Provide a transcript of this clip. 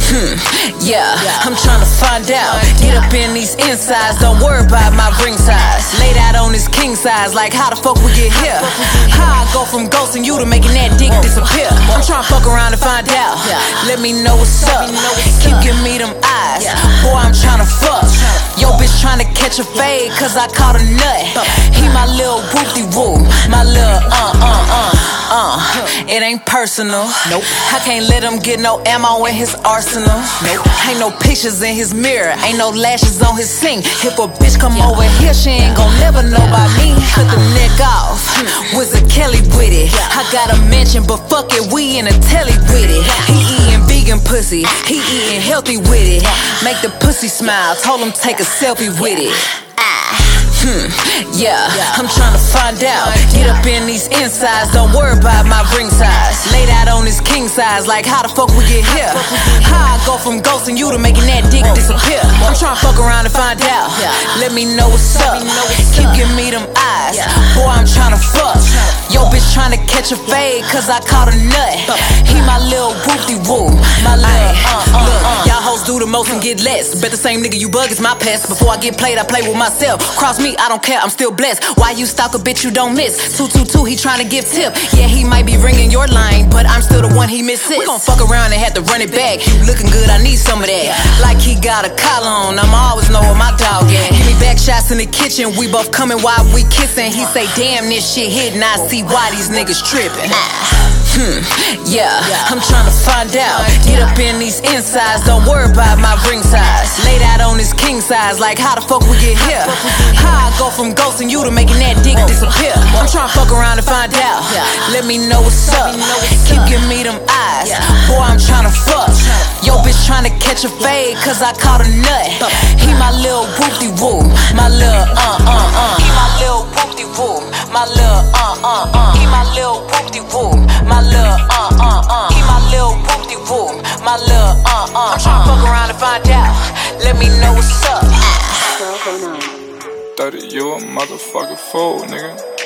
Yeah, I'm trying to find out. Get up in these insides, don't worry about my ring size. Laid out on this king size, like how the fuck we get here? How I go from ghosting you to making that dick disappear? I'm trying to fuck around and find out. Let me know what's up. Keep giving me them eyes. Boy, I'm trying to fuck. Yo, bitch trying to catch a fade, cause I caught a nut. He my little whoop-de-whoop, my little It ain't personal. Nope. I can't let him get no ammo in his arsenal. Nope. Ain't no pictures in his mirror, ain't no lashes on his sink. If a bitch come over here, she ain't gon' never know about me. Cut the neck off, Wizard Kelly with it. I got a mansion, but fuck it, we in a telly with it. He eating vegan pussy, he eating healthy with it. Make the pussy smile, told him take a selfie with it. Yeah, I'm trying to find out. Get up in these insides, don't worry about my ring size. Laid out on this king size, like how the fuck we get here? How I go from ghosting you to making that dick disappear? I'm trying to fuck around and find out. Let me know what's up. Keep giving me them eyes. Boy, I'm trying to fuck. Yo, bitch trying to catch a fade, cause I caught a nut. He my little whoop-de-whoop, my little Y'all hoes do the most and get less. Bet the same nigga you bug is my pest. Before I get played, I play with myself. Cross me, I don't care, I'm still blessed. Why you stalk a bitch you don't miss? 222, he tryna give tip. Yeah, he might be ringing your line, but I'm still the one he misses. We gon' fuck around and have to run it back. You looking good, I need some of that. Like he got a collar on, I'ma always know where my dog at. Give me back shots in the kitchen, we both coming while we kissing. He say, damn, this shit hitting, I see why these niggas tripping. Yeah, I'm trying to find out. Get up in these insides, don't worry about my ring size. Laid out on this king size, like how the fuck we get here? How I go from ghosting you to making that dick disappear? I'm trying to fuck around and find out. Let me know what's up. Keep giving me them eyes. Boy, I'm trying to fuck. Yo, bitch trying to catch a fade, cause I caught a nut. He my little whoop-de-whoop, my little He my little whoop-de-whoop, my little He my little whoop-de-whoop, my little He my little whoop-de-whoop, my little I'm tryna fuck around and find out. Let me know what's up. 30, you a motherfucking fool, nigga.